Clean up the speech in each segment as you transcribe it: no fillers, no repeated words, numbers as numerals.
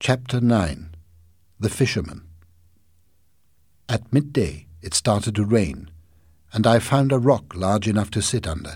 Chapter 9. The Fisherman. At midday it started to rain, and I found a rock large enough to sit under.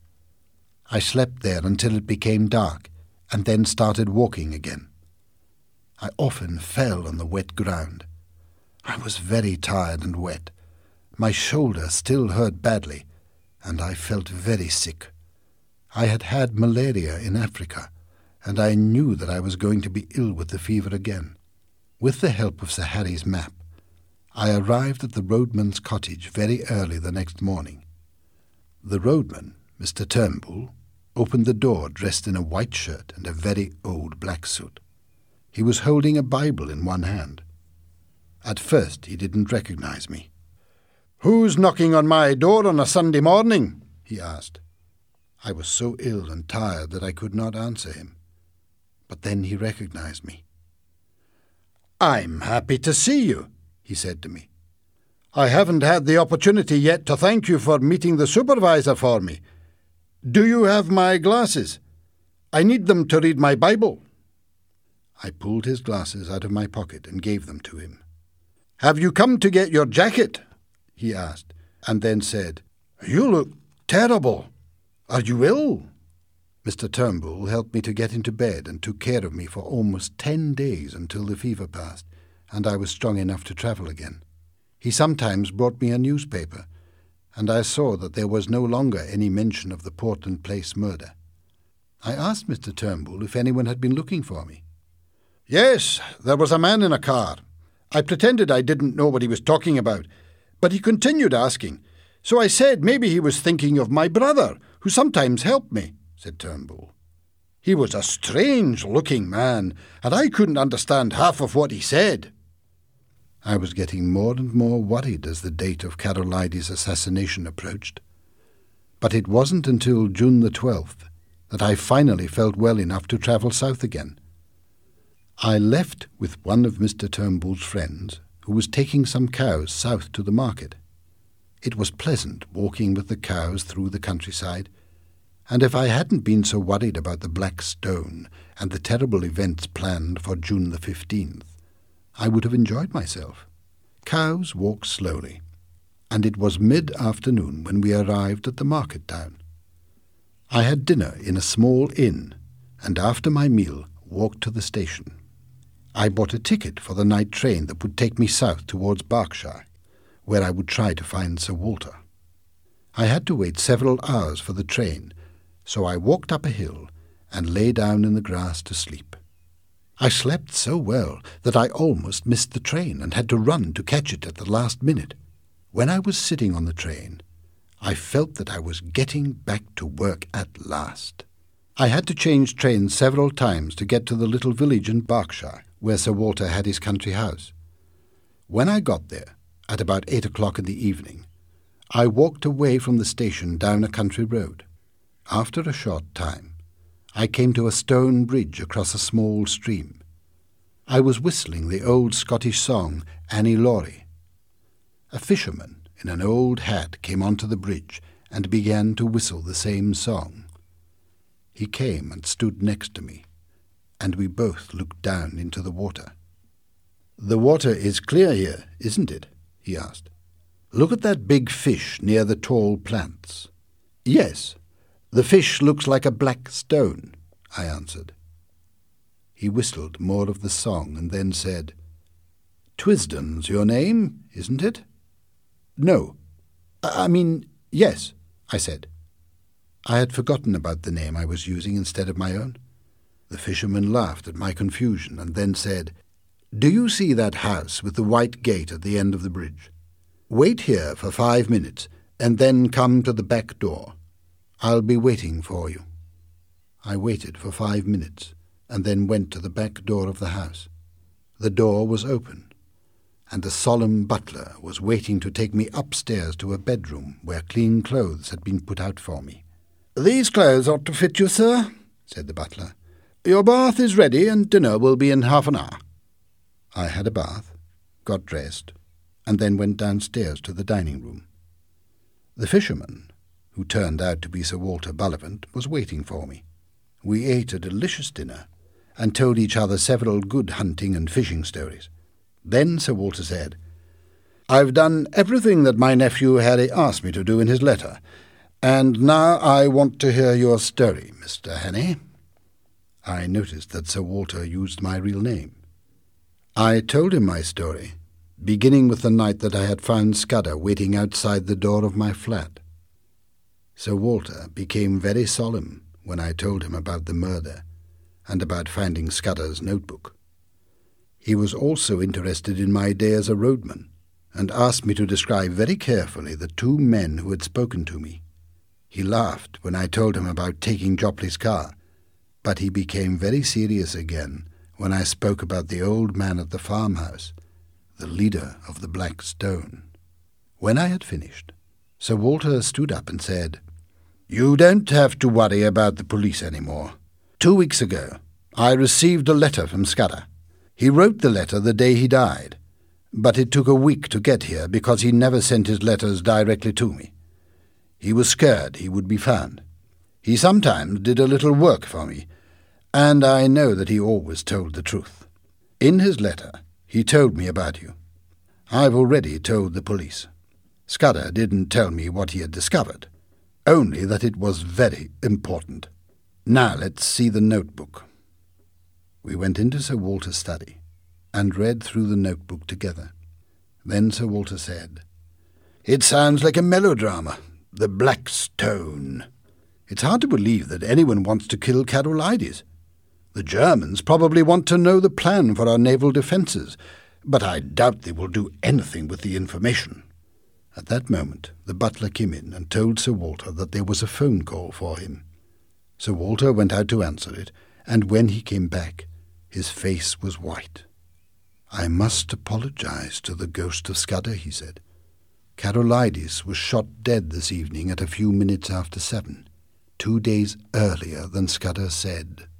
I slept there until it became dark, and then started walking again. I often fell on the wet ground. I was very tired and wet. My shoulder still hurt badly, and I felt very sick. I had had malaria in Africa, and I knew that I was going to be ill with the fever again. With the help of Sir Harry's map, I arrived at the roadman's cottage very early the next morning. The roadman, Mr. Turnbull, opened the door dressed in a white shirt and a very old black suit. He was holding a Bible in one hand. At first he didn't recognize me. "Who's knocking on my door on a Sunday morning?" he asked. I was so ill and tired that I could not answer him. But then he recognized me. "I'm happy to see you," he said to me. "I haven't had the opportunity yet to thank you for meeting the supervisor for me. Do you have my glasses? I need them to read my Bible." I pulled his glasses out of my pocket and gave them to him. "Have you come to get your jacket?" he asked, and then said, "You look terrible. Are you ill?" Mr. Turnbull helped me to get into bed and took care of me for almost 10 days until the fever passed, and I was strong enough to travel again. He sometimes brought me a newspaper, and I saw that there was no longer any mention of the Portland Place murder. I asked Mr. Turnbull if anyone had been looking for me. "Yes, there was a man in a car. I pretended I didn't know what he was talking about, but he continued asking, so I said maybe he was thinking of my brother, who sometimes helped me," said Turnbull. "He was a strange-looking man, and I couldn't understand half of what he said." I was getting more and more worried as the date of Karolaides' assassination approached. But it wasn't until June the 12th that I finally felt well enough to travel south again. I left with one of Mr. Turnbull's friends, who was taking some cows south to the market. It was pleasant walking with the cows through the countryside, and if I hadn't been so worried about the Black Stone and the terrible events planned for June the 15th, I would have enjoyed myself. Cows walk slowly, and it was mid-afternoon when we arrived at the market town. I had dinner in a small inn, and after my meal walked to the station. I bought a ticket for the night train that would take me south towards Berkshire, where I would try to find Sir Walter. I had to wait several hours for the train, so I walked up a hill and lay down in the grass to sleep. I slept so well that I almost missed the train and had to run to catch it at the last minute. When I was sitting on the train, I felt that I was getting back to work at last. I had to change trains several times to get to the little village in Berkshire, where Sir Walter had his country house. When I got there, at about 8 o'clock in the evening, I walked away from the station down a country road. After a short time, I came to a stone bridge across a small stream. I was whistling the old Scottish song, Annie Laurie. A fisherman in an old hat came onto the bridge and began to whistle the same song. He came and stood next to me, and we both looked down into the water. "The water is clear here, isn't it?" he asked. "Look at that big fish near the tall plants." "Yes. The fish looks like a black stone," I answered. He whistled more of the song and then said, "Twisden's your name, isn't it?" "No. Yes," I said. I had forgotten about the name I was using instead of my own. The fisherman laughed at my confusion and then said, "Do you see that house with the white gate at the end of the bridge? Wait here for 5 minutes and then come to the back door. I'll be waiting for you." I waited for 5 minutes and then went to the back door of the house. The door was open, and the solemn butler was waiting to take me upstairs to a bedroom where clean clothes had been put out for me. "These clothes ought to fit you, sir," said the butler. "Your bath is ready and dinner will be in half an hour." I had a bath, got dressed, and then went downstairs to the dining room. The fisherman, who turned out to be Sir Walter Bullivant, was waiting for me. We ate a delicious dinner, and told each other several good hunting and fishing stories. Then Sir Walter said, "I've done everything that my nephew Harry asked me to do in his letter, and now I want to hear your story, Mr. Hannay." I noticed that Sir Walter used my real name. I told him my story, beginning with the night that I had found Scudder waiting outside the door of my flat. Sir Walter became very solemn when I told him about the murder and about finding Scudder's notebook. He was also interested in my day as a roadman, and asked me to describe very carefully the two men who had spoken to me. He laughed when I told him about taking Jopley's car, but he became very serious again when I spoke about the old man at the farmhouse, the leader of the Black Stone. When I had finished, Sir Walter stood up and said, "You don't have to worry about the police anymore. 2 weeks ago, I received a letter from Scudder. He wrote the letter the day he died, but it took a week to get here because he never sent his letters directly to me. He was scared he would be found. He sometimes did a little work for me, and I know that he always told the truth. In his letter, he told me about you. I've already told the police. Scudder didn't tell me what he had discovered, only that it was very important. Now let's see the notebook." We went into Sir Walter's study and read through the notebook together. Then Sir Walter said, "It sounds like a melodrama. The Black Stone. It's hard to believe that anyone wants to kill Carolides. The Germans probably want to know the plan for our naval defences, but I doubt they will do anything with the information." At that moment, the butler came in and told Sir Walter that there was a phone call for him. Sir Walter went out to answer it, and when he came back, his face was white. "I must apologize to the ghost of Scudder," he said. "Carolides was shot dead this evening at a few minutes after 7, 2 days earlier than Scudder said."